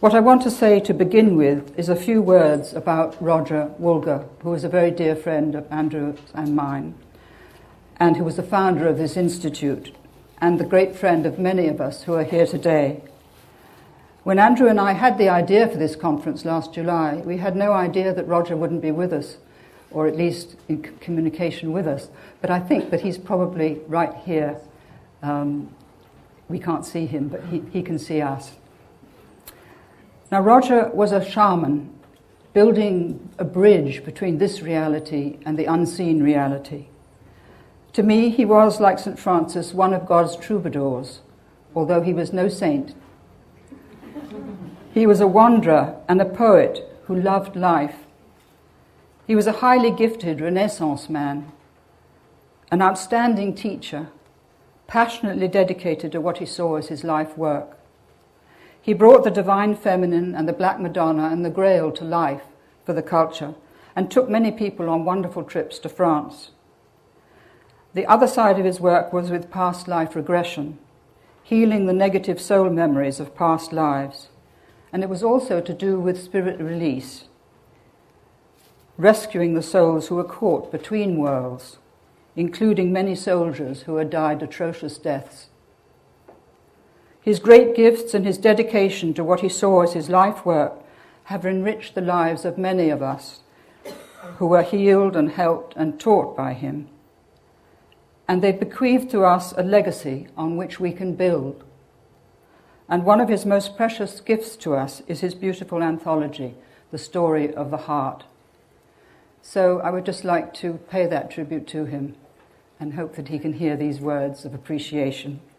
What I want to say to begin with is a few words about Roger Woolger, who was a very dear friend of Andrew's and mine, and who was the founder of this institute, and the great friend of many of us who are here today. When Andrew and I had the idea for this conference last July, we had no idea that Roger wouldn't be with us, or at least in communication with us. But I think that he's probably right here. We can't see him, but he can see us. Now, Roger was a shaman, building a bridge between this reality and the unseen reality. To me, he was, like St. Francis, one of God's troubadours, although he was no saint. He was a wanderer and a poet who loved life. He was a highly gifted Renaissance man, an outstanding teacher, passionately dedicated to what he saw as his life work. He brought the divine feminine and the Black Madonna and the Grail to life for the culture and took many people on wonderful trips to France. The other side of his work was with past life regression, healing the negative soul memories of past lives. And it was also to do with spirit release, rescuing the souls who were caught between worlds, including many soldiers who had died atrocious deaths. His great gifts and his dedication to what he saw as his life work have enriched the lives of many of us who were healed and helped and taught by him. And they bequeathed to us a legacy on which we can build. And one of his most precious gifts to us is his beautiful anthology, The Story of the Heart. So I would just like to pay that tribute to him and hope that he can hear these words of appreciation.